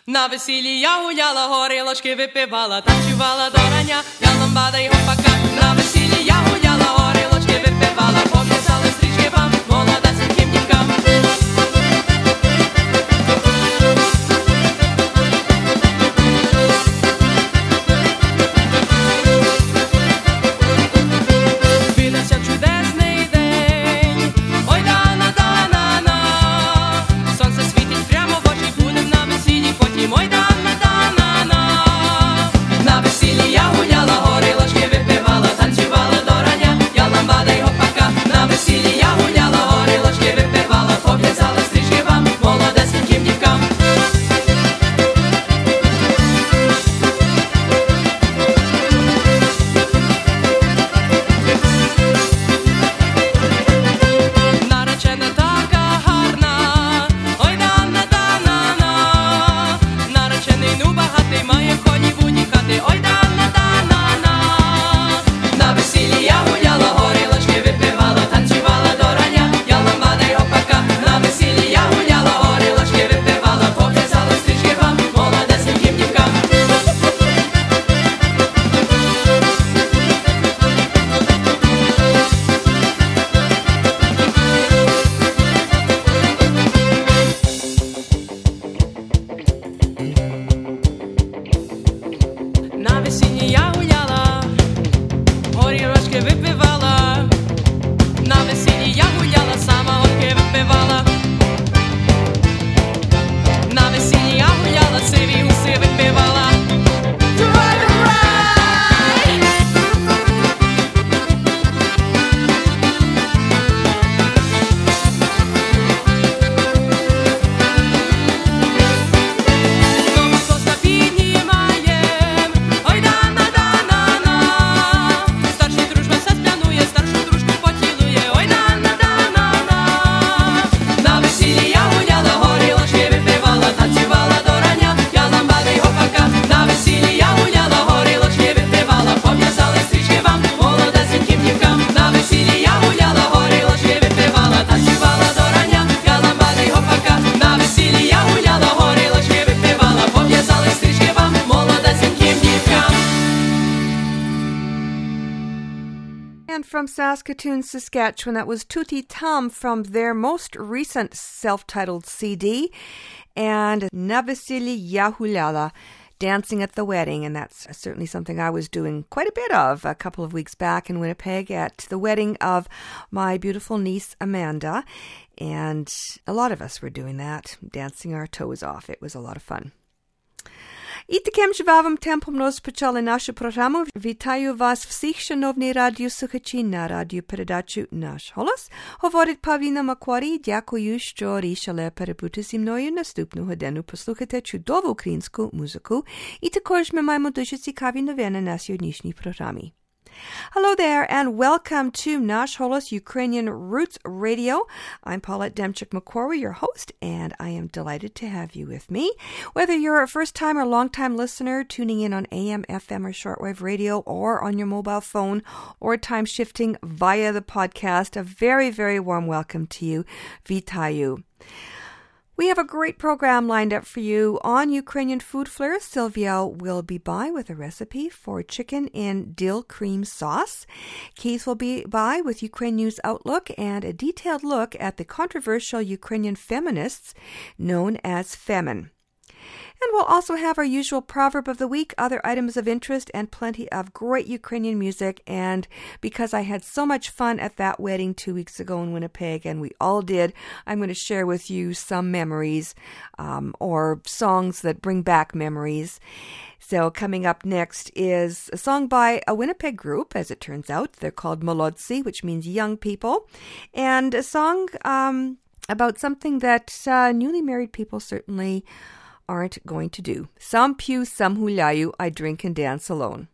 На весіллі я гуляла, горілочки випивала, танцювала до рання, я ламбада й гопака. На весіллі я гуляла, горілочки випивала, пов'язали стрічки вам, молодесеньким дівкам. Видався чудесний день, ой дана-дана-на, сонце світить прямо в очі, будем на весіллі, потім ой дана-дана-на. На весіллі я гуляла, горілочки випивала, танцювала до рання, я ламбада й гопака. На весіллі я гуляла, горілочки випивала, пов'язали стрічки вам, молодесеньким дівкам. Наречена така гарна, ой дана-дана-на, наречений ну багатий, має в Голлівуді хати, ой дана-дана-на. На весіллі я гуляла, горілочки випивала, танцювала до рання, я ламбада й гопака. На весіллі я гуляла, горілочки випивала, пов'язали стрічки вам, молодесеньким дівкам. На весіллі я гуляла, горілочки випивала. На весіллі я гуляла, сама горки випивала. На весіллі я гуляла, сиві уси випивала. Знову тоста піднімаєм, ой дана-дана-на, старший дружба все сплянує, старшу дружку поцілує, ой дана-дана-на. На весіллі я гуляла, горілочки випивала, танцювала до рання, я ламбада й гопака. На весіллі я гуляла, горілочки випивала, пов'язали стрічки вам, молодесеньким дівкам. На весіллі я гуляла, горілочки випивала, танцювала до рання, я ламбада й гопака. На весіллі я гуляла, горілочки випивала, пов'язали стрічки вам, молодесеньким дівкам. And from Saskatoon, Saskatchewan, that was Tutti Tum from their most recent self-titled CD, and Na Vesili Ya Hulyala, Dancing at the Wedding. And that's certainly something I was doing quite a bit of a couple of weeks back in Winnipeg at the wedding of my beautiful niece, Amanda. And a lot of us were doing that, dancing our toes off. It was a lot of fun. І таким жвавим темпом розпочали нашу програму. Вітаю вас всіх, шановні радіослухачі, на радіопередачу «Наш голос». Говорить Павліна Макварі. Дякую, що рішили перебути зі мною наступну годину. Послухайте чудову українську музику. І також ми маємо дуже цікаві новини на сьогоднішній програмі. Hello there and welcome to Nash Holos Ukrainian Roots Radio. I'm Paulette Demchik-McQuarrie, your host, and I am delighted to have you with me. Whether you're a first-time or long-time listener tuning in on AM, FM, or shortwave radio, or on your mobile phone, or time-shifting via the podcast, a very, very warm welcome to you. Vitayu. We have a great program lined up for you. On Ukrainian Food Flair, Sylvia will be by with a recipe for chicken in dill cream sauce. Keith will be by with Ukraine News Outlook and a detailed look at the controversial Ukrainian feminists known as Femin. And we'll also have our usual proverb of the week, other items of interest, and plenty of great Ukrainian music. And because I had so much fun at that wedding 2 weeks ago in Winnipeg, and we all did, I'm going to share with you some memories or songs that bring back memories. So coming up next is a song by a Winnipeg group, as it turns out. They're called Molodsi, which means young people. And a song about something that newly married people certainly aren't going to do. Some pew, some huляю, I drink and dance alone.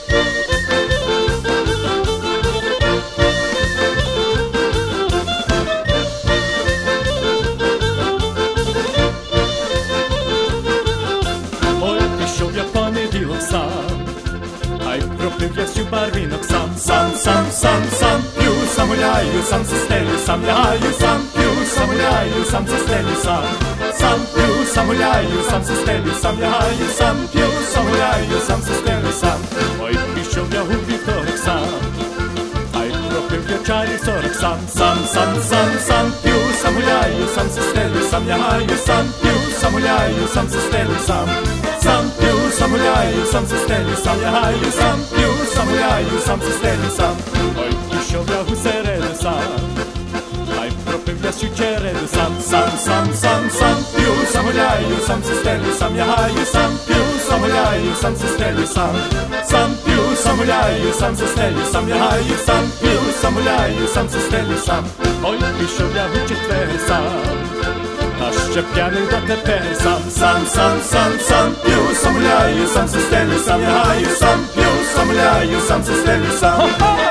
Ой, пішов я понеділок сам, а й пропив я всю барвінок сам, сам п'ю, сам гуляю, сам застелю, сам лягаю, сам п'ю, сам гуляю, сам застелю, сам Sam piu, sam guljaju, sam se stellju, sam jahaju. Sam piu, sam guljaju, sam se stellju, sam. Oj, pišel ja u vtorek sam. Aj propil večari sorok sam. Sam piu, sam guljaju, sam se stellju, sam jahaju. Sam piu, sam guljaju, sam se stellju, sam. Sam piu, sam guljaju, sam se stellju, sam jahaju. Sam piu, sam guljaju, sam se stellju, sam. Oj, pišel ja u serede sam. Aj propil ja sjučeredu sam. Sam piu, sam guljaju, sam se stellju, sam jahaju. Sam piu, sam guljaju, sam se stellju, sam. Sam piu, sam guljaju, sam se stellju, sam jahaju. Sam piu, sam guljaju, sam se stellju, sam. Oj, pišel ja u četver sam. A szczepiany do teper sam piu, sam guljaju, sam se stellju, sam jahaju. Sam piu, sam guljaju, sam se stellju, sam.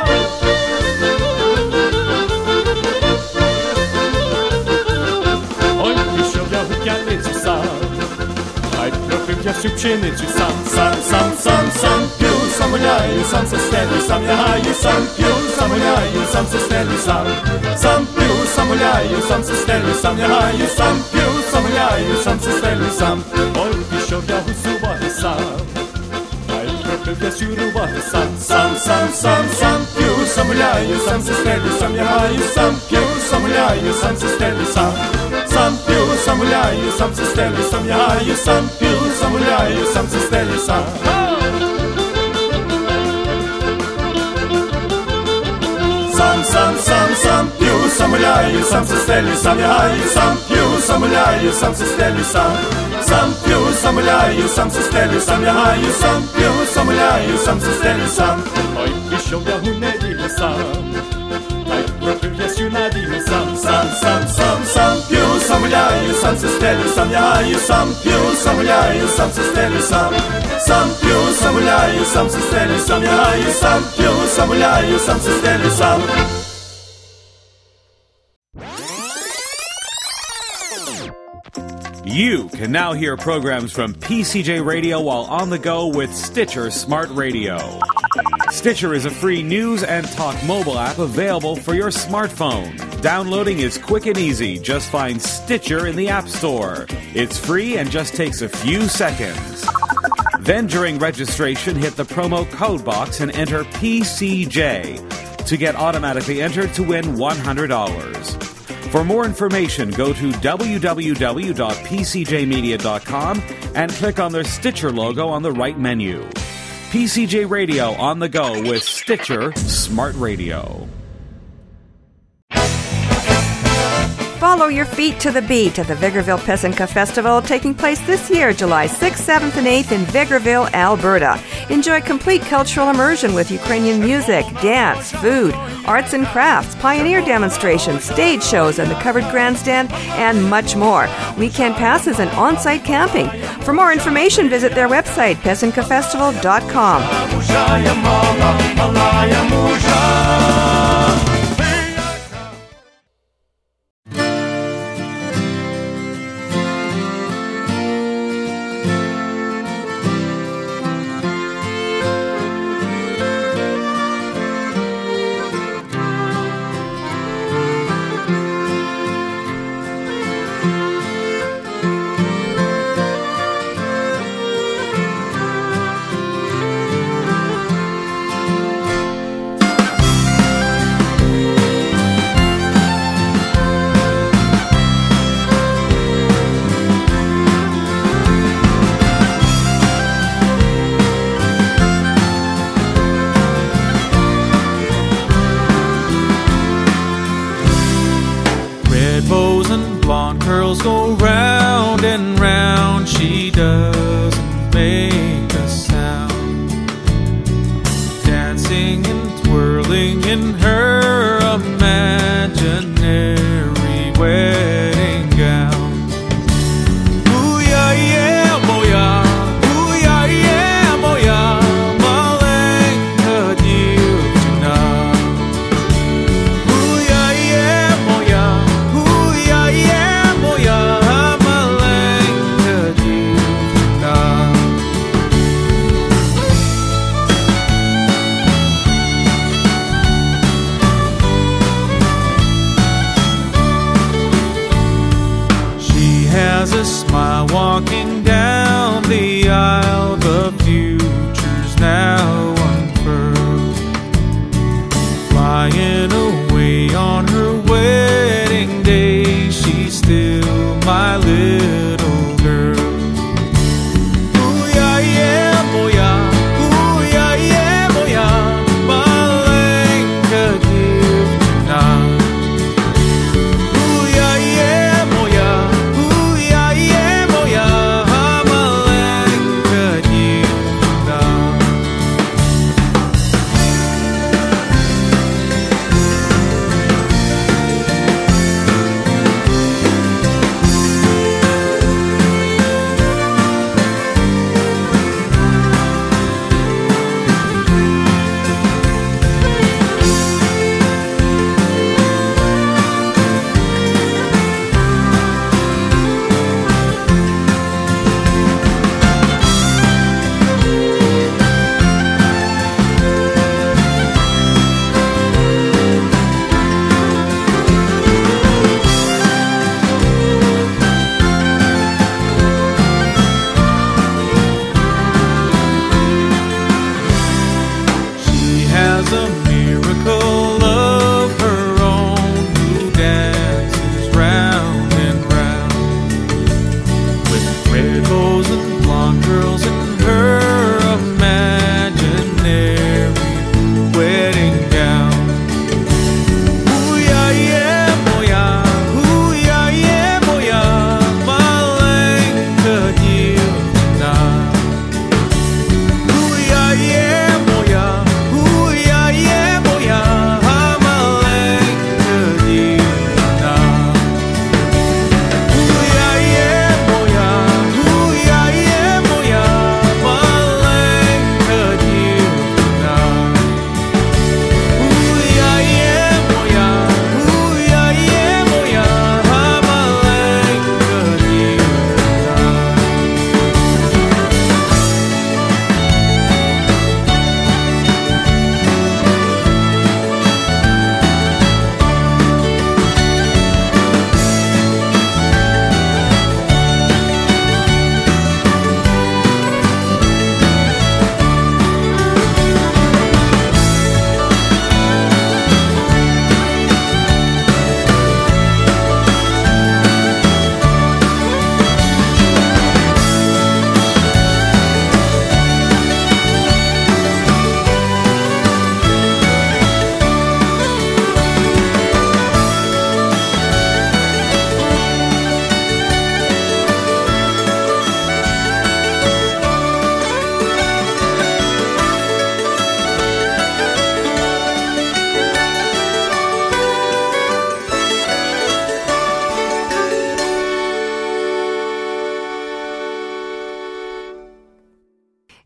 Oj, pišel ja u kjanicu sam. Aj propil ja su pšenicu sam piu, sam guljaju, sam se stellju, sam jahaju. Sam piu, sam guljaju, sam se stellju, sam. Sam piu, sam guljaju, sam se stellju, sam jahaju. Sam piu, sam guljaju, sam se stellju, sam. Oj, pišel ja u subotu sam. Aj propil ja su rubotu sam piu, sam guljaju, sam se stellju, sam jahaju. Sam piu, sam guljaju, sam se stellju, sam. Sam piu, sam guljaju, sam se stellju, sam jahaju. Sam piu, sam guljaju, sam se stellju, sam. Sam piu, sam guljaju, sam se stellju, sam jahaju. Sam piu, sam guljaju, sam se stellju, sam. Sam piu, sam guljaju, sam se stellju, sam jahaju. Sam piu, sam guljaju, sam se stellju, sam. Oj, pišel ja u nedjelju sam. Aj propil ja su nadime sam piu, sam guljaju, sam se stellju, sam jahaju. Sam piu, sam guljaju, sam se stellju, sam. Sam piu, sam guljaju, sam se stellju, sam jahaju. Sam piu, sam guljaju, sam se stellju, sam. You can now hear programs from PCJ Radio while on the go with Stitcher Smart Radio. Stitcher is a free news and talk mobile app available for your smartphone. Downloading is quick and easy. Just find Stitcher in the App Store. It's free and just takes a few seconds. Then during registration, hit the promo code box and enter PCJ to get automatically entered to win $100. For more information, go to www.pcjmedia.com and click on the Stitcher logo on the right menu. PCJ Radio on the go with Stitcher Smart Radio. Follow your feet to the beat at the Vegreville Pesanka Festival taking place this year, July 6th, 7th, and 8th in Vegreville, Alberta. Enjoy complete cultural immersion with Ukrainian music, dance, food, arts and crafts, pioneer demonstrations, stage shows, and the covered grandstand, and much more. Weekend passes and on-site camping. For more information, visit their website, pesankafestival.com.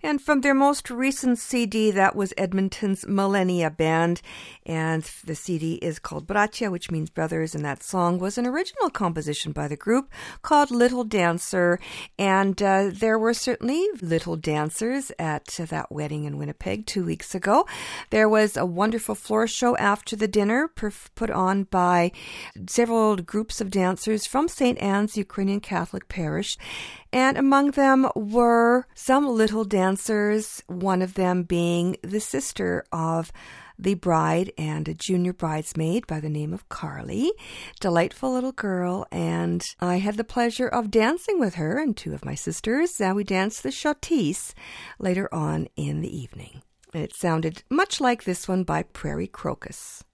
And from their most recent CD, that was Edmonton's Millennia Band. And the CD is called Bracia, which means brothers. And that song was an original composition by the group called Little Dancer. And there were certainly little dancers at that wedding in Winnipeg 2 weeks ago. There was a wonderful floor show after the dinner put on by several groups of dancers from St. Anne's Ukrainian Catholic Parish. And among them were some little dancers, one of them being the sister of the bride and a junior bridesmaid by the name of Carly. Delightful little girl, and I had the pleasure of dancing with her and two of my sisters. We danced the Chotisse later on in the evening. And it sounded much like this one by Prairie Crocus.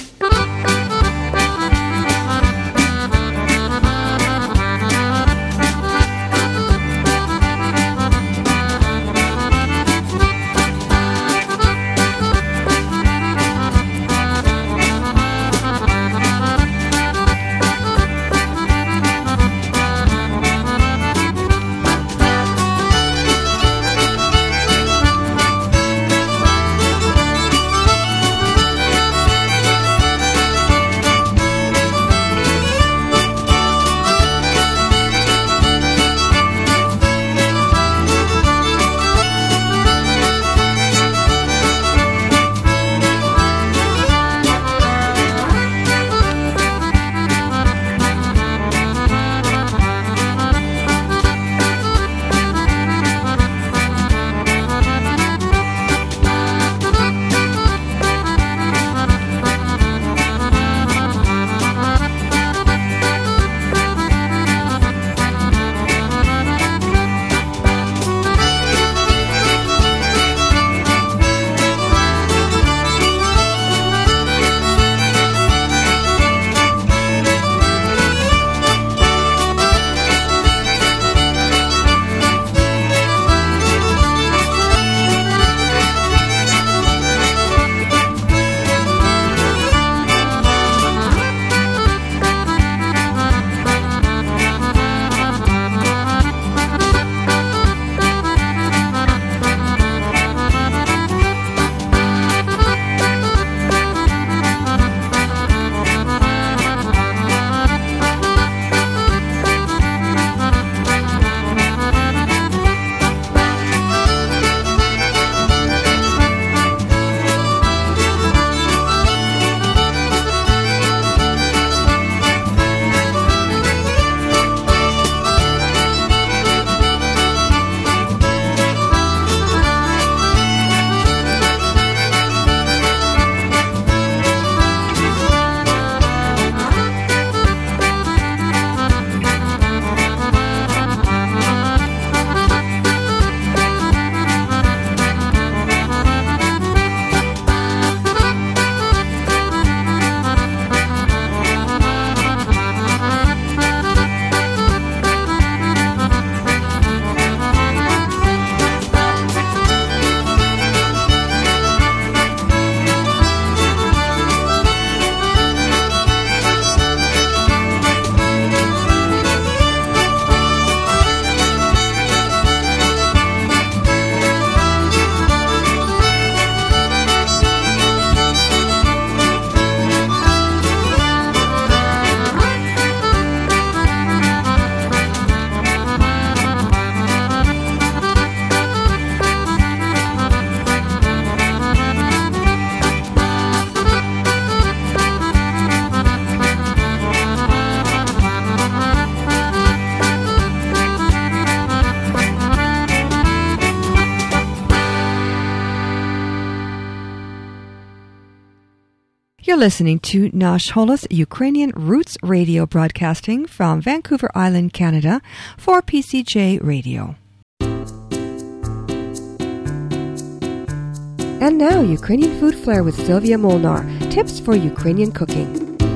You're listening to Nash Holos Ukrainian Roots Radio, broadcasting from Vancouver Island, Canada, for PCJ Radio. And now, Ukrainian Food Flair with Sylvia Molnar. Tips for Ukrainian cooking.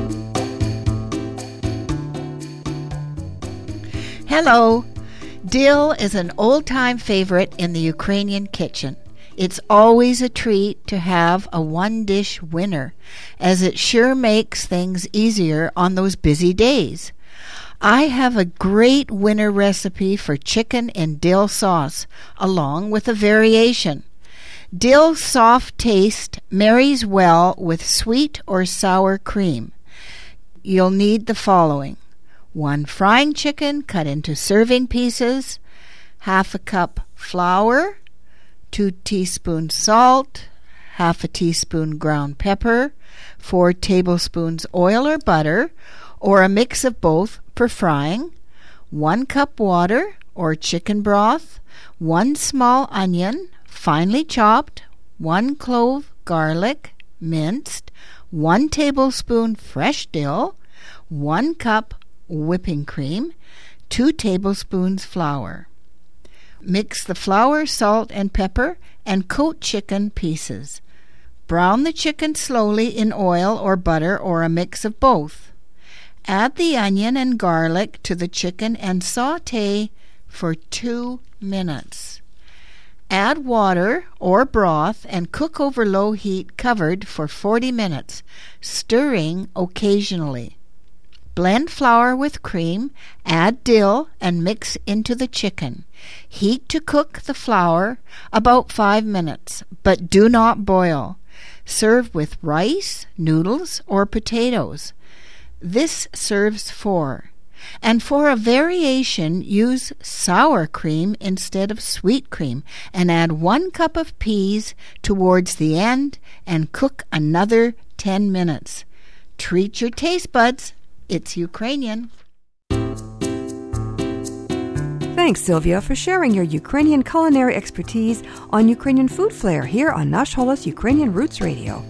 Hello. Dill is an old-time favorite in the Ukrainian kitchen. It's always a treat to have a one-dish winner, as it sure makes things easier on those busy days. I have a great winter recipe for chicken and dill sauce, along with a variation. Dill's soft taste marries well with sweet or sour cream. You'll need the following: 1 frying chicken cut into serving pieces, half a cup flour, 2 teaspoons salt, half a teaspoon ground pepper, 4 tablespoons oil or butter, or a mix of both for frying, 1 cup water or chicken broth, 1 small onion, finely chopped, 1 clove garlic, minced, 1 tablespoon fresh dill, 1 cup whipping cream, 2 tablespoons flour. Mix the flour, salt, and pepper and coat chicken pieces. Brown the chicken slowly in oil or butter or a mix of both. Add the onion and garlic to the chicken and sauté for 2 minutes. Add water or broth and cook over low heat covered for 40 minutes, stirring occasionally. Blend flour with cream, add dill, and mix into the chicken. Heat to cook the flour about 5 minutes, but do not boil. Serve with rice, noodles, or potatoes. This serves 4. And for a variation, use sour cream instead of sweet cream, and add 1 cup of peas towards the end and cook another 10 minutes. Treat your taste buds. It's Ukrainian. Thanks, Sylvia, for sharing your Ukrainian culinary expertise on Ukrainian Food Flair here on Nash Holos Ukrainian Roots Radio.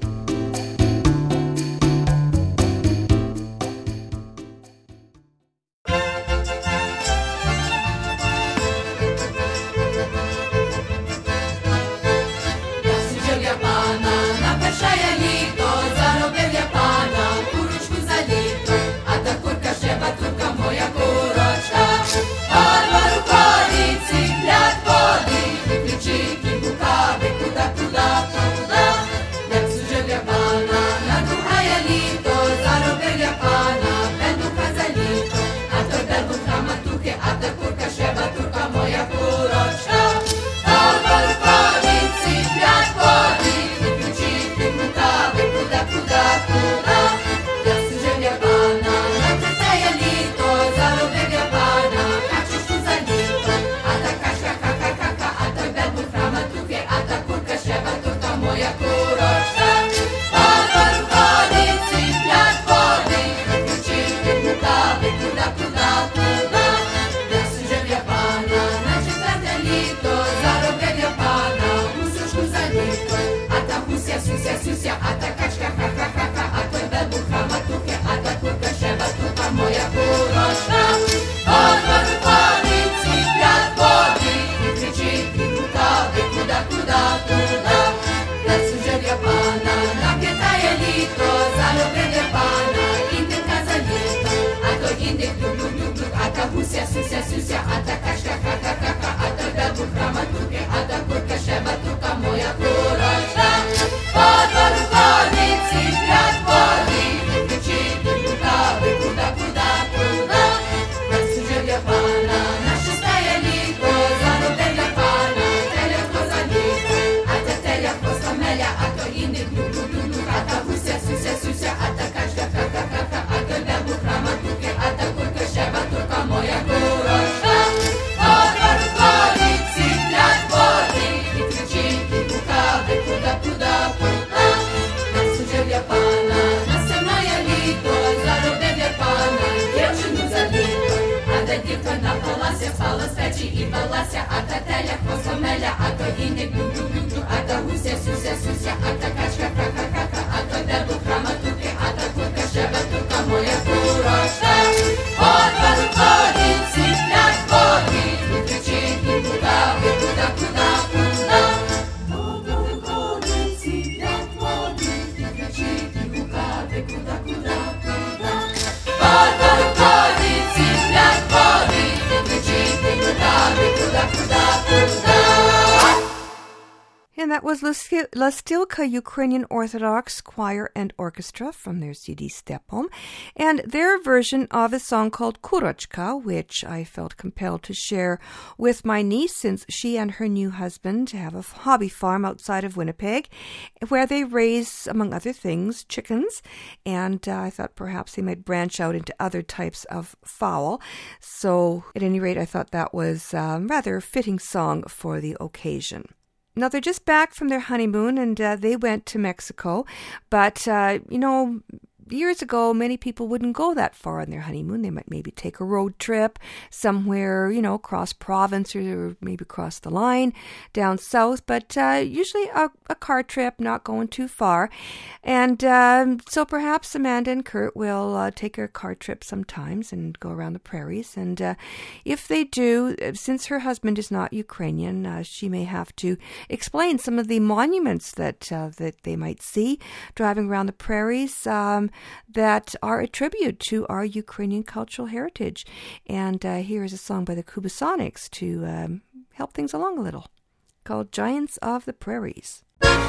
And that was Lastilka Ukrainian Orthodox Choir and Orchestra from their CD Stepom, and their version of a song called Kurochka, which I felt compelled to share with my niece since she and her new husband have a hobby farm outside of Winnipeg where they raise, among other things, chickens, and I thought perhaps they might branch out into other types of fowl. So at any rate, I thought that was a rather fitting song for the occasion. Now, they're just back from their honeymoon, and they went to Mexico. But, years ago, many people wouldn't go that far on their honeymoon. They might maybe take a road trip somewhere, across province or maybe across the line down south, but usually a car trip, not going too far. And so perhaps Amanda and Kurt will take a car trip sometimes and go around the prairies. And if they do, since her husband is not Ukrainian, she may have to explain some of the monuments that they might see driving around the prairies that are a tribute to our Ukrainian cultural heritage. And here is a song by the Kubasonics to help things along a little, called Giants of the Prairies.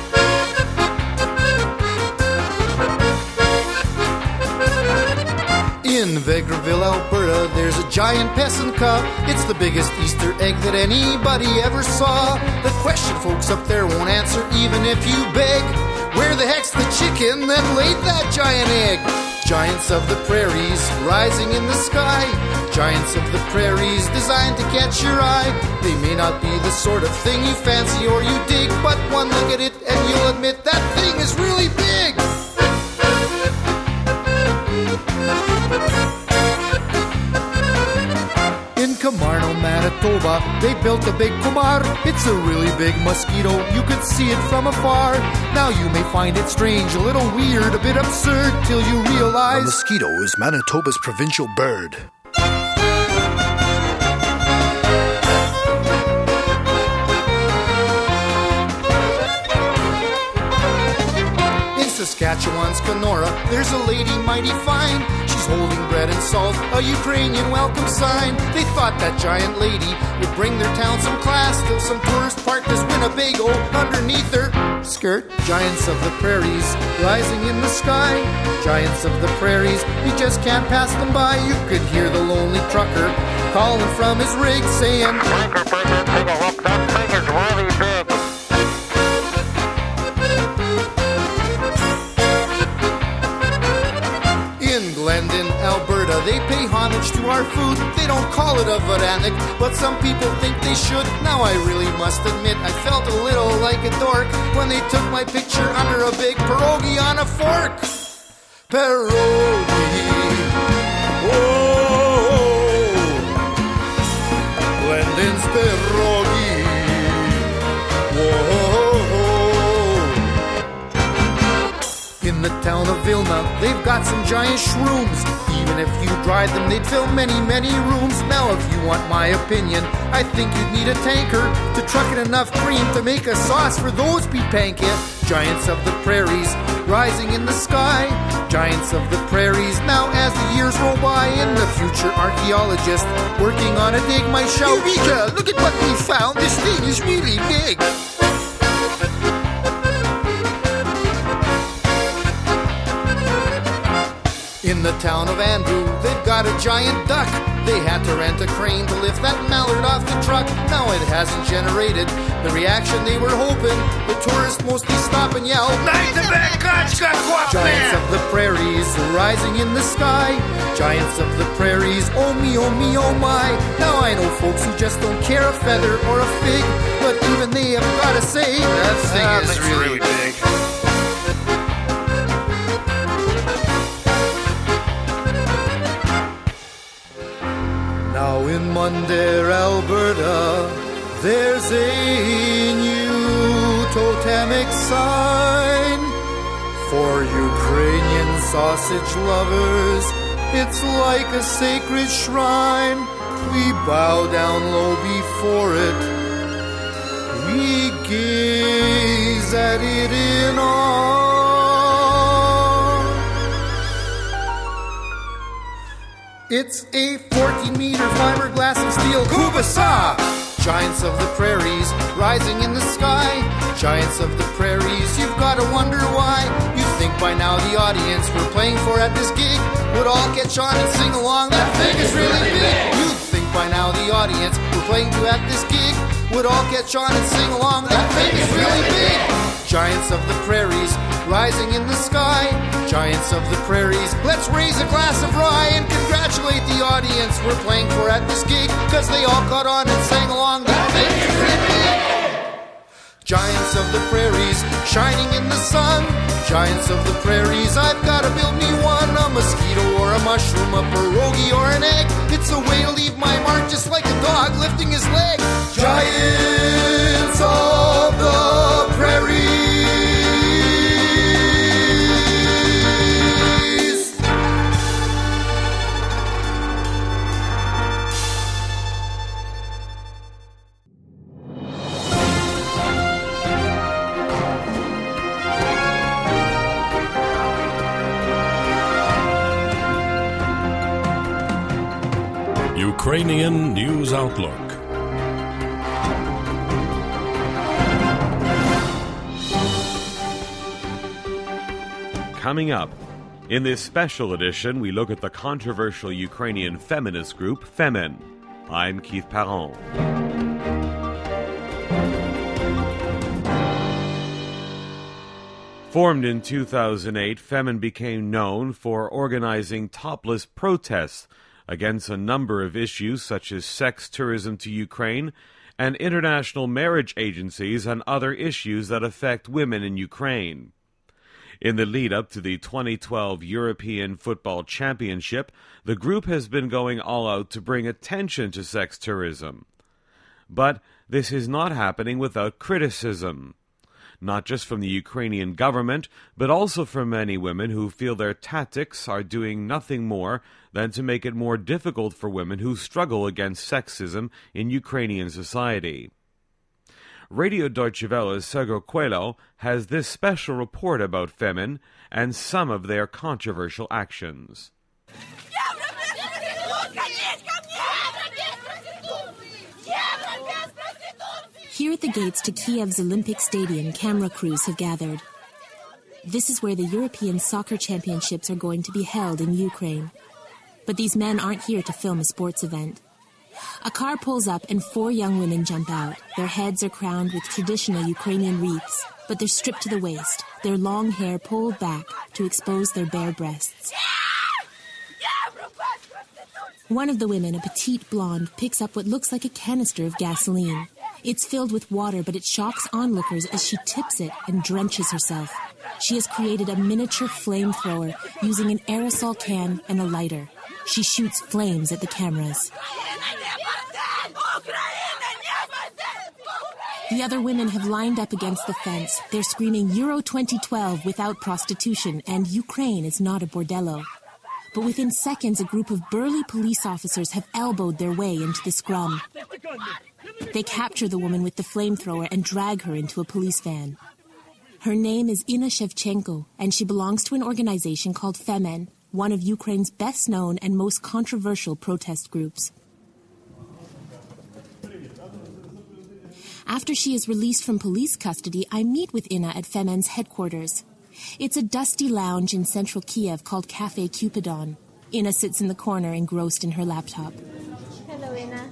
In Vegreville, Alberta, there's a giant peasant-cup. It's the biggest Easter egg that anybody ever saw. The question folks up there won't answer even if you beg. Where the heck's the chicken that laid that giant egg? Giants of the prairies, rising in the sky. Giants of the prairies, designed to catch your eye. They may not be the sort of thing you fancy or you dig, but one look at it and you'll admit that thing is really big. In Camarno, Manitoba, they built a big kumar. It's a really big mosquito, you could see it from afar. Now you may find it strange, a little weird, a bit absurd, till you realize a mosquito is Manitoba's provincial bird. Saskatchewan's Kenora, there's a lady mighty fine. She's holding bread and salt, a Ukrainian welcome sign. They thought that giant lady would bring their town some class, till some tourist parked his Winnebago underneath her skirt. Giants of the prairies, rising in the sky. Giants of the prairies, you just can't pass them by. You could hear the lonely trucker calling from his rig, saying, "Tanker, take a look, that thing is really big." Glendon, Alberta, they pay homage to our food. They don't call it a Varanik, but some people think they should. Now I really must admit, I felt a little like a dork when they took my picture under a big pierogi on a fork. Pierogi, oh, Glendon's pierogi, whoa. In the town of Vilna, they've got some giant shrooms. Even if you dried them, they'd fill many, many rooms. Now, if you want my opinion, I think you'd need a tanker to truck in enough cream to make a sauce for those bepankia. Giants of the prairies, rising in the sky. Giants of the prairies, now as the years roll by, in the future archaeologist working on a dig might shout, "Eureka! Look at what we found! This thing is really big!" In the town of Andrew, they've got a giant duck. They had to rent a crane to lift that mallard off the truck. Now it hasn't generated the reaction they were hoping. The tourists mostly stop and yell, "Giants of the prairies, rising in the sky. Giants of the prairies, oh me, oh my." Now I know folks who just don't care a feather or a fig, but even they have got to say, that thing is really big. Now in Mundare, Alberta, there's a new totemic sign for Ukrainian sausage lovers. It's like a sacred shrine. We bow down low before it. We gaze at it in awe. It's a 14-meter fiberglass and steel kubasa. Giants of the prairies, rising in the sky. Giants of the prairies, you've gotta wonder why. You'd think by now the audience we're playing for at this gig would all catch on and sing along. That thing is really big. You'd think by now the audience we're playing to at this gig would all catch on and sing along. That thing is really big. Giants of the prairies, rising in the sky. Giants of the prairies, let's raise a glass of rye and congratulate the audience we're playing for at this gig, cause they all caught on and sang along. That thing is really big. Giants of the prairies, shining in the sun. Giants of the prairies, I've gotta build me one. A mosquito or a mushroom, a pierogi or an egg. It's a way to leave my mark just like a dog lifting his leg. Giants of the prairies. Ukrainian News Outlook. Coming up, in this special edition, we look at the controversial Ukrainian feminist group Femen. I'm Keith Parent. Formed in 2008, Femen became known for organizing topless protests against a number of issues such as sex tourism to Ukraine and international marriage agencies and other issues that affect women in Ukraine. In the lead-up to the 2012 European Football Championship, the group has been going all out to bring attention to sex tourism. But this is not happening without criticism, not just from the Ukrainian government, but also from many women who feel their tactics are doing nothing more than to make it more difficult for women who struggle against sexism in Ukrainian society. Radio Deutsche Welle's Sergio Coelho has this special report about Femen and some of their controversial actions. Here at the gates to Kiev's Olympic Stadium, camera crews have gathered. This is where the European Soccer Championships are going to be held in Ukraine. But these men aren't here to film a sports event. A car pulls up and 4 young women jump out. Their heads are crowned with traditional Ukrainian wreaths, but they're stripped to the waist, their long hair pulled back to expose their bare breasts. One of the women, a petite blonde, picks up what looks like a canister of gasoline. It's filled with water, but it shocks onlookers as she tips it and drenches herself. She has created a miniature flamethrower using an aerosol can and a lighter. She shoots flames at the cameras. The other women have lined up against the fence. They're screaming Euro 2012 without prostitution, and Ukraine is not a bordello. But within seconds, a group of burly police officers have elbowed their way into the scrum. They capture the woman with the flamethrower and drag her into a police van. Her name is Inna Shevchenko, and she belongs to an organization called Femen, one of Ukraine's best-known and most controversial protest groups. After she is released from police custody, I meet with Inna at Femen's headquarters. It's a dusty lounge in central Kiev called Cafe Cupidon. Inna sits in the corner engrossed in her laptop. Hello, Inna.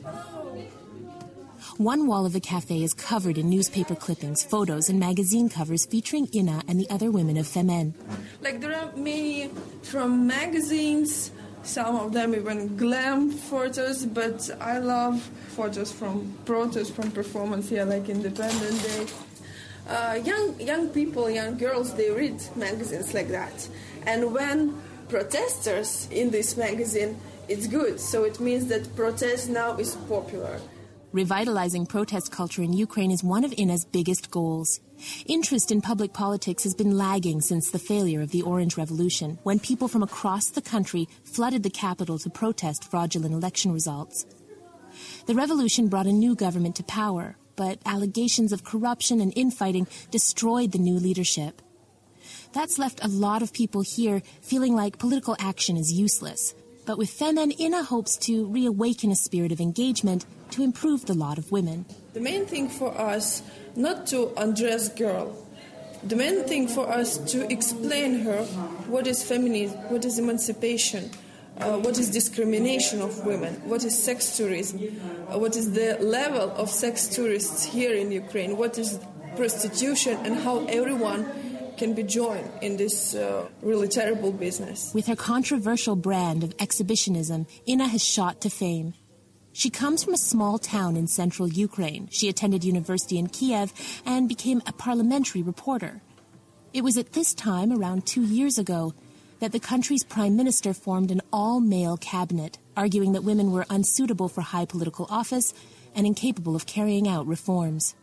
One wall of the cafe is covered in newspaper clippings, photos, and magazine covers featuring Inna and the other women of Femen. Like, there are many from magazines, some of them even glam photos, but I love photos from protests, from performance here, like Independence Day. Young people, young girls, they read magazines like that. And when protesters in this magazine, it's good. So it means that protest now is popular. Revitalizing protest culture in Ukraine is one of Inna's biggest goals. Interest in public politics has been lagging since the failure of the Orange Revolution, when people from across the country flooded the capital to protest fraudulent election results. The revolution brought a new government to power, but allegations of corruption and infighting destroyed the new leadership. That's left a lot of people here feeling like political action is useless. But with Femen, Inna hopes to reawaken a spirit of engagement to improve the lot of women. The main thing for us, not to undress girl. The main thing for us to explain her what is feminism, what is emancipation, what is discrimination of women, what is sex tourism, what is the level of sex tourists here in Ukraine, what is prostitution, and how everyone can be joined in this really terrible business. With her controversial brand of exhibitionism, Inna has shot to fame. She comes from a small town in central Ukraine. She attended university in Kiev and became a parliamentary reporter. It was at this time, around 2 years ago, that the country's prime minister formed an all-male cabinet, arguing that women were unsuitable for high political office and incapable of carrying out reforms.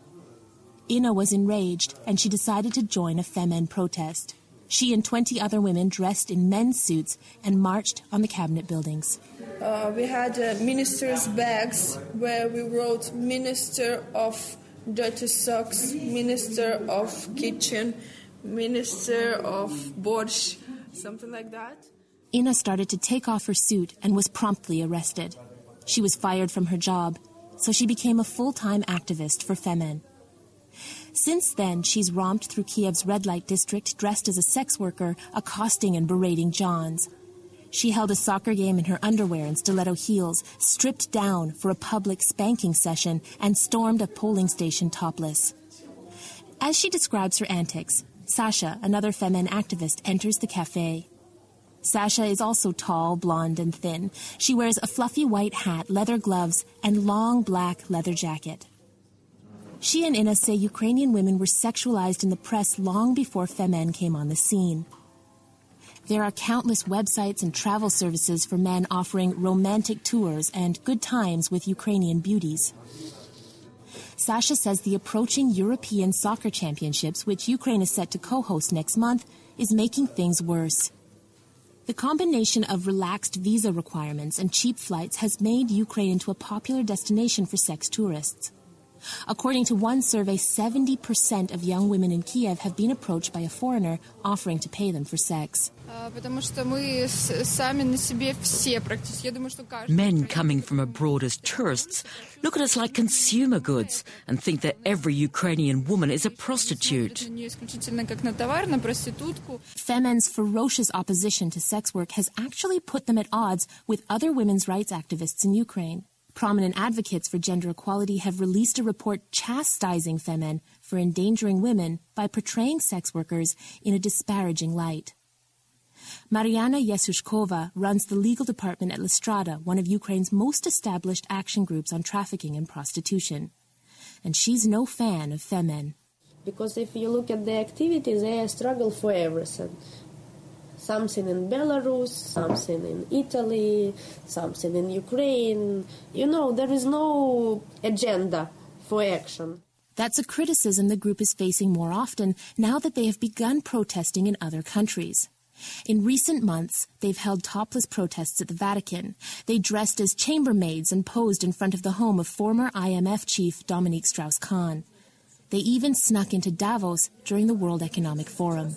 Inna was enraged, and she decided to join a Femen protest. She and 20 other women dressed in men's suits and marched on the cabinet buildings. We had ministers' bags where we wrote Minister of Dirty Socks, Minister of Kitchen, Minister of Borscht, something like that. Inna started to take off her suit and was promptly arrested. She was fired from her job, so she became a full-time activist for Femen. Since then, she's romped through Kiev's red light district dressed as a sex worker, accosting and berating Johns. She held a soccer game in her underwear and stiletto heels, stripped down for a public spanking session, and stormed a polling station topless. As she describes her antics, Sasha, another Femen activist, enters the cafe. Sasha is also tall, blonde, and thin. She wears a fluffy white hat, leather gloves, and long black leather jacket. She and Inna say Ukrainian women were sexualized in the press long before Femen came on the scene. There are countless websites and travel services for men offering romantic tours and good times with Ukrainian beauties. Sasha says the approaching European Soccer Championships, which Ukraine is set to co-host next month, is making things worse. The combination of relaxed visa requirements and cheap flights has made Ukraine into a popular destination for sex tourists. According to one survey, 70% of young women in Kiev have been approached by a foreigner offering to pay them for sex. Men coming from abroad as tourists look at us like consumer goods and think that every Ukrainian woman is a prostitute. Femen's ferocious opposition to sex work has actually put them at odds with other women's rights activists in Ukraine. Prominent advocates for gender equality have released a report chastising Femen for endangering women by portraying sex workers in a disparaging light. Mariana Yesushkova runs the legal department at Lestrada, one of Ukraine's most established action groups on trafficking and prostitution. And she's no fan of Femen. Because if you look at the activities, they struggle for everything. Something in Belarus, something in Italy, something in Ukraine. You know, there is no agenda for action. That's a criticism the group is facing more often now that they have begun protesting in other countries. In recent months, they've held topless protests at the Vatican. They dressed as chambermaids and posed in front of the home of former IMF chief Dominique Strauss-Kahn. They even snuck into Davos during the World Economic Forum.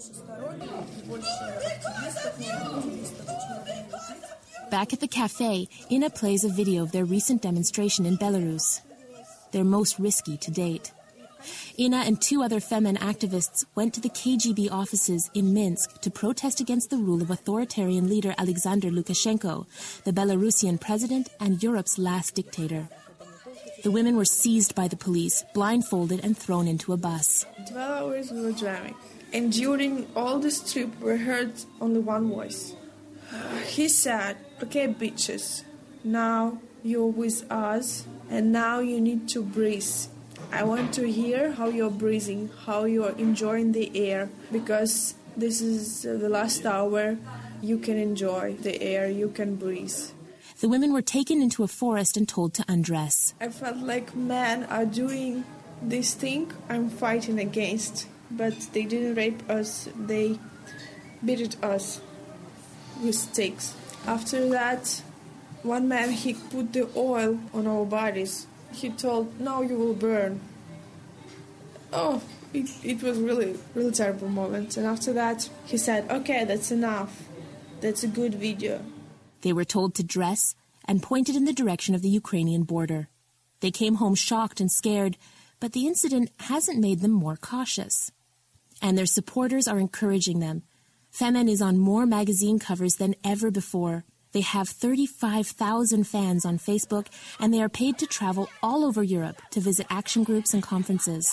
Back at the cafe, Inna plays a video of their recent demonstration in Belarus, their most risky to date. Inna and 2 other Femen activists went to the KGB offices in Minsk to protest against the rule of authoritarian leader Alexander Lukashenko, the Belarusian president and Europe's last dictator. The women were seized by the police, blindfolded and thrown into a bus. 12 hours we were driving, and during all this trip we heard only one voice. He said, "Okay, bitches, now you're with us, and now you need to breathe. I want to hear how you're breathing, how you're enjoying the air, because this is the last hour you can enjoy the air, you can breathe." The women were taken into a forest and told to undress. I felt like men are doing this thing I'm fighting against, but they didn't rape us, they beat us with sticks. After that, one man, he put the oil on our bodies. He told, "Now you will burn." Oh, it was really terrible moment. And after that, he said, "Okay, that's enough. That's a good video." They were told to dress and pointed in the direction of the Ukrainian border. They came home shocked and scared, but the incident hasn't made them more cautious. And their supporters are encouraging them. Femen is on more magazine covers than ever before. They have 35,000 fans on Facebook, and they are paid to travel all over Europe to visit action groups and conferences.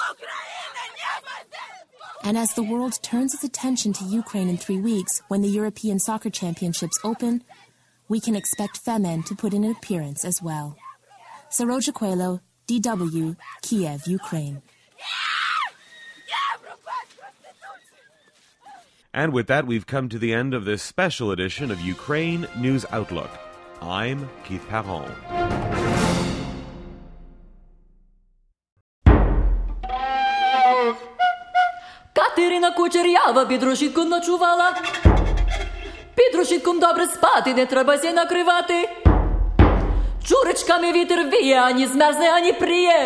And as the world turns its attention to Ukraine in 3 weeks, when the European Soccer Championships open, we can expect Femen to put in an appearance as well. Saroja Coelho, DW, Kiev, Ukraine. And with that, we've come to the end of this special edition of Ukraine News Outlook. I'm Keith Parron. Катерина Кучерява під решітком ночувала. Під решітком добре спати, не треба ся накривати. Чурочками вітер віє, ані змерзне, ані пріє.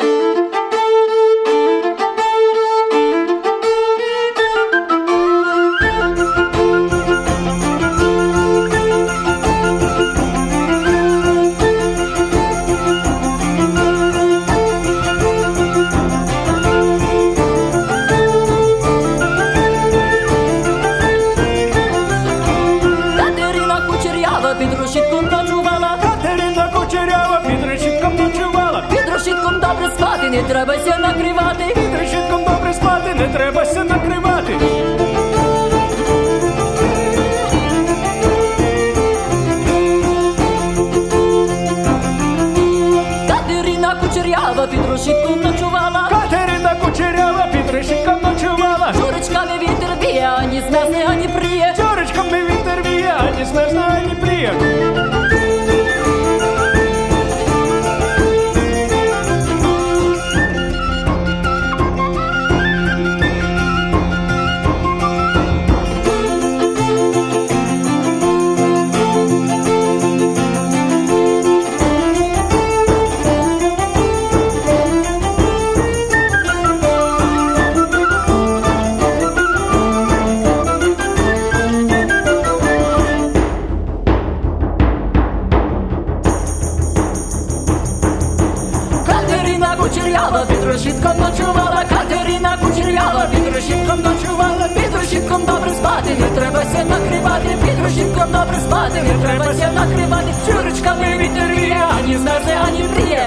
Добре спати, не треба ся накривати. Під решітком добре спати, не треба ся накривати. Катерина Кучерява під решітком ночувала. Катерина Кучерява під решітком ночувала. Чурочками вітер віє, ані змерзне, ані пріє. Чурочками вітер віє, ані змерзне, ані пріє. Під решітком ночувала, Катерина Кучерява під решітком ночувала. Під решітком добре спати, не треба ся накривати. Під решітком добре спати, не треба ся накривати. Чурочками вітер віє, ані змерзне, ані пріє.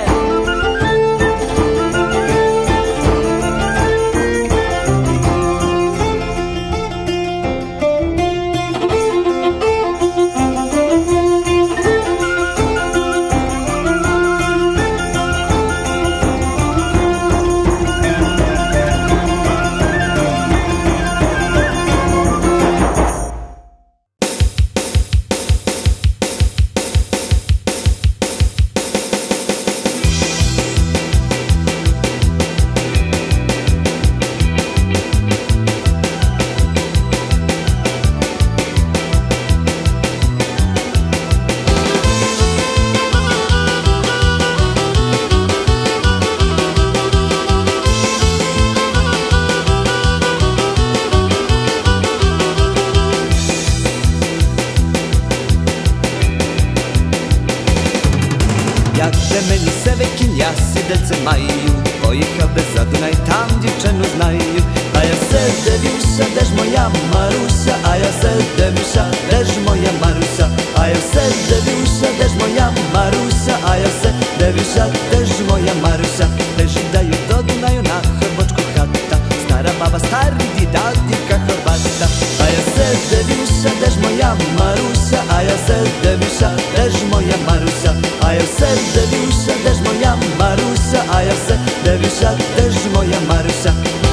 Сідельце маю, поїхав би за Дунай, там дівчину знаю. А я се дивлюся, де ж моя Маруся, а я се дивлюся, де ж моя Маруся, а я се дивлюся, де ж моя Маруся, а я се дивлюся, де ж моя Маруся. Лежить даю до Дунаю на хлебочку хата, стара баба, старий діда, дівка хорбата. А я се дивлюся, де ж моя Маруся, а я се дивлюся, де ж моя Маруся, а я се дивлюся, де ж моя Маруся, а я се дивлюся, де ж моя Маруся.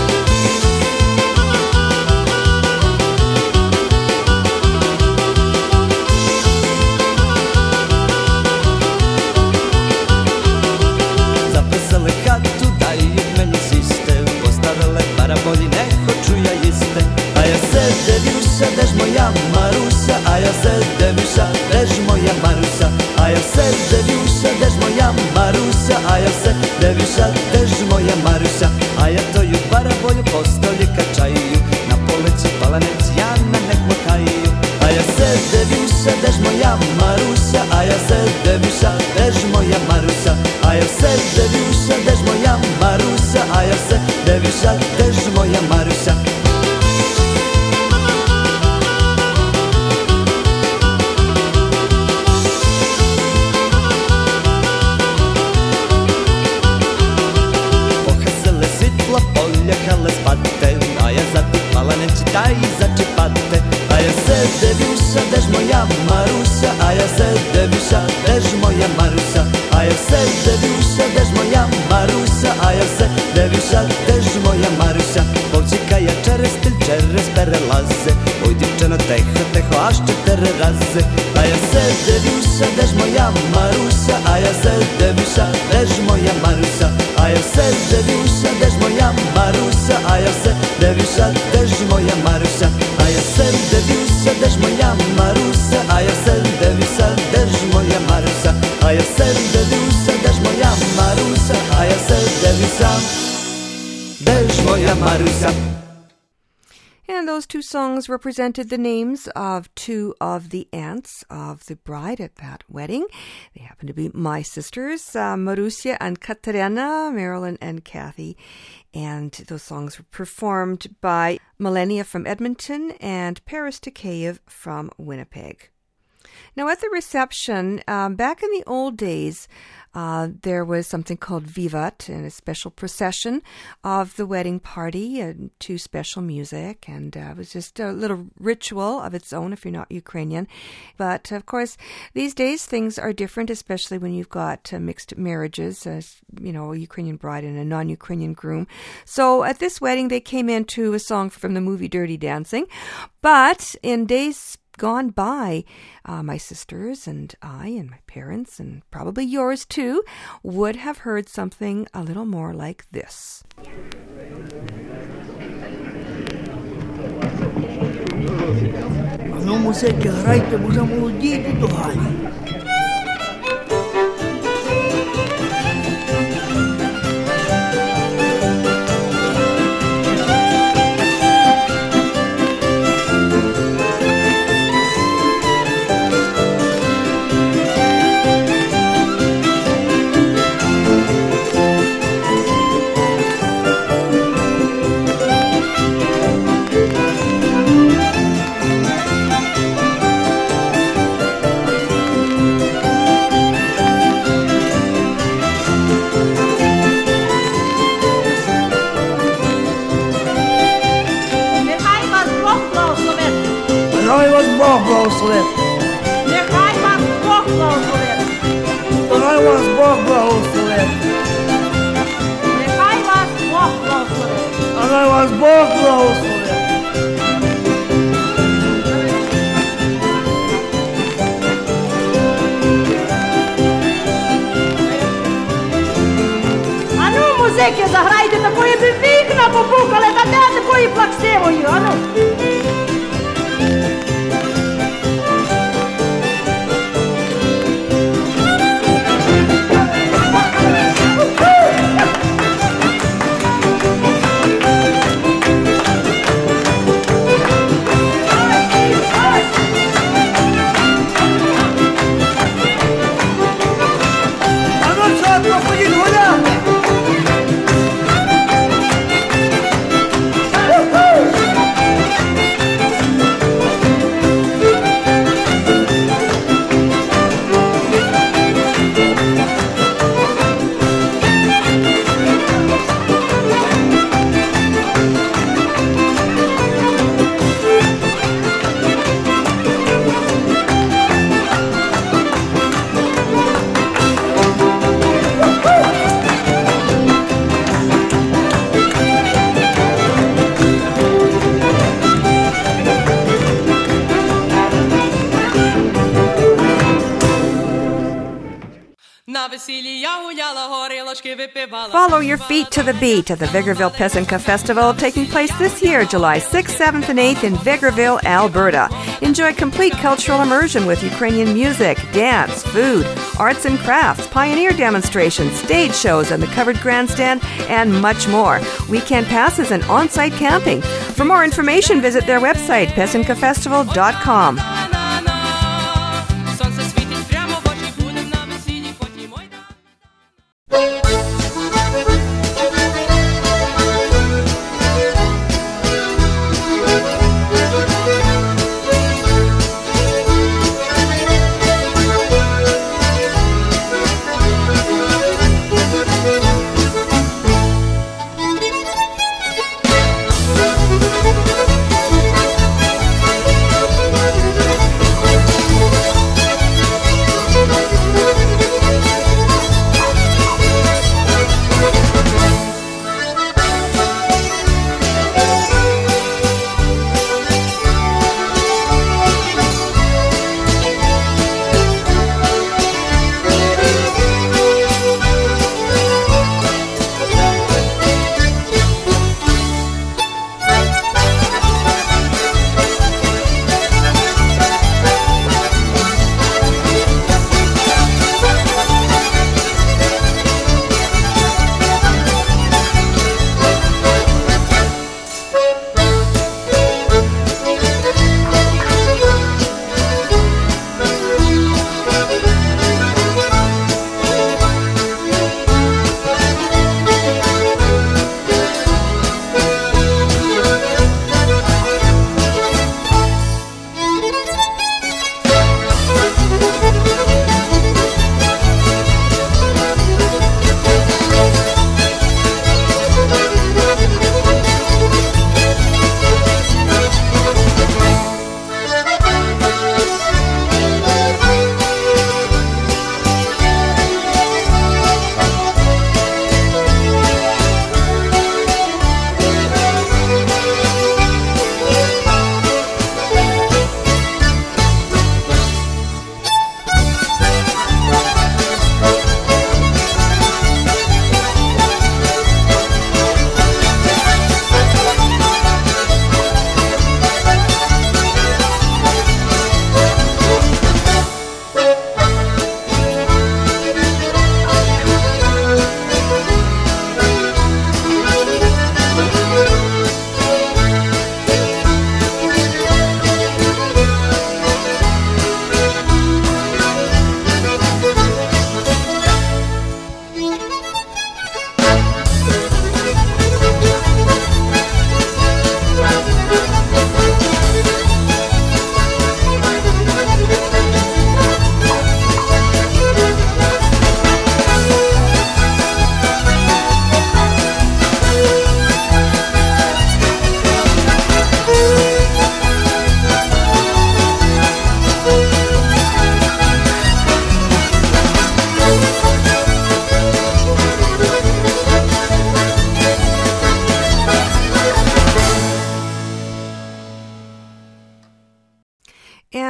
Записали хату, дають мені сісти, поставили параболі, не хочу я їсти. А я се дивлюся, де ж моя Маруся, а я се дивлюся, де ж моя Маруся, а я се дивлюся, де ж моя Маруся, а я се дивлюся, де ж моя Маруся. А я тою параболю по столі качаю, на полиці паланець я на них мотаю. А я се дивлюся, де ж моя Маруся, а я се Dewiusza, też moja Marusia. A ja se Dewiusza, też moja Marusia. A ja se Dewiusza, też moja Marusia. Poljechale spate, a ja zatipala ne čitaj začepate. A ja se Dewiusza, też moja Marusia. A ja se Dewiusza, też moja Marusia. A ja se Dewiusza, też moja Marusia. A ja se Dewiusza, też moja Marusia. Повчика я через перелази. Ой, дівчино, тихо, аж 4 рази. А я се Dewiusza, też moja Marusia. A ja se Dewiusza, też moja Marusia. A ja se Dewiusza, też moja Marusia. A ja se Dewiusza, też moja Marusia. A ja se Dewiusza, też moja Marusia. A ja se Dewiusza, też moja Marusia. A ja se Dewiusza, też moja Marusia. A ja se Dewiusza, też moja Marusia. And those two songs represented the names of two of the aunts of the bride at that wedding. They happen to be my sisters, Marusia and Katerina, Marilyn and Kathy. And those songs were performed by Millennia from Edmonton and Paris Takayev from Winnipeg. Now, at the reception, back in the old days, there was something called Vivat, and a special procession of the wedding party to special music, and it was just a little ritual of its own if you're not Ukrainian. But, of course, these days things are different, especially when you've got mixed marriages, a Ukrainian bride and a non-Ukrainian groom. So at this wedding, they came into a song from the movie Dirty Dancing, but in days gone by, my sisters and I and my parents and probably yours too would have heard something a little more like this. Ну, мусите, грайте, бо за молоді до Галі. Бог благословив. Нехай вас Бог благословив. Нехай вас Бог благословив. Нехай вас Бог благословив. Нехай вас Бог благословив. А ну, музики, заграйте такої би вікна побухали, та де такої плаксивої, а ну. Follow your feet to the beat at the Vegreville Peasantka Festival, taking place this year, July 6th, 7th, and 8th in Vegreville, Alberta. Enjoy complete cultural immersion with Ukrainian music, dance, food, arts and crafts, pioneer demonstrations, stage shows and the covered grandstand, and much more. Weekend passes and on-site camping. For more information, visit their website, pesankafestival.com.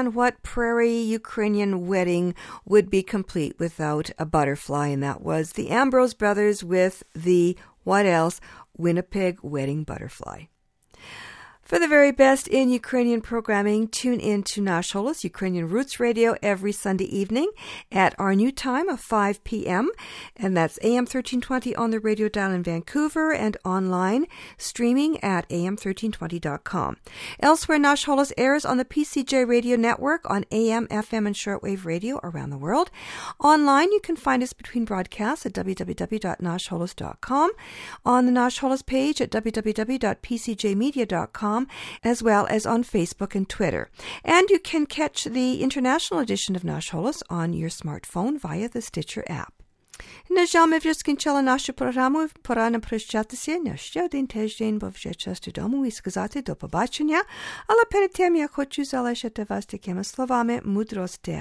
And what prairie Ukrainian wedding would be complete without a butterfly? And that was the Ambrose Brothers with the, what else, Winnipeg Wedding Butterfly. For the very best in Ukrainian programming, tune in to Nash Holos, Ukrainian Roots Radio, every Sunday evening at our new time of 5 p.m. And that's AM 1320 on the radio dial in Vancouver and online streaming at am1320.com. Elsewhere, Nash Holos airs on the PCJ Radio Network on AM, FM, and shortwave radio around the world. Online, you can find us between broadcasts at www.nashholos.com, on the Nash Holos page at www.pcjmedia.com, as well as on Facebook and Twitter. And you can catch the international edition of Nash Holos on your smartphone via the Stitcher app. На жаль, ми вже скінчили нашу програму. Пора нам прощатися на ще один тиждень, бо вже час додому і сказати до побачення. Але перед тим я хочу залишити вас такими словами мудрості.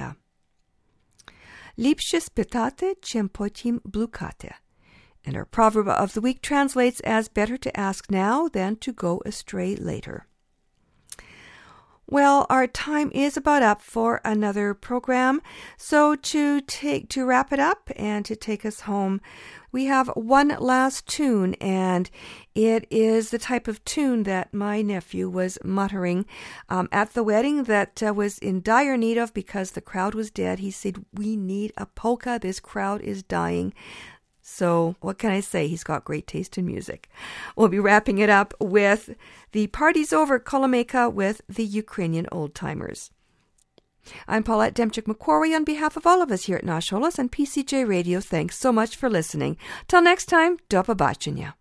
Ліпше спитати, чим потім блукати. And our proverb of the week translates as better to ask now than to go astray later. Well, our time is about up for another program. So to wrap it up and to take us home, we have one last tune, and it is the type of tune that my nephew was muttering at the wedding that was in dire need of because the crowd was dead. He said, "We need a polka. This crowd is dying." So what can I say? He's got great taste in music. We'll be wrapping it up with the Party's Over Kolomeka with the Ukrainian Old Timers. I'm Paulette Demchik-McQuarrie on behalf of all of us here at Nash Holos and PCJ Radio. Thanks so much for listening. Till next time, do побачення.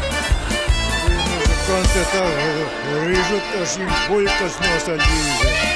Рижут, аж їм булька з носа лізе.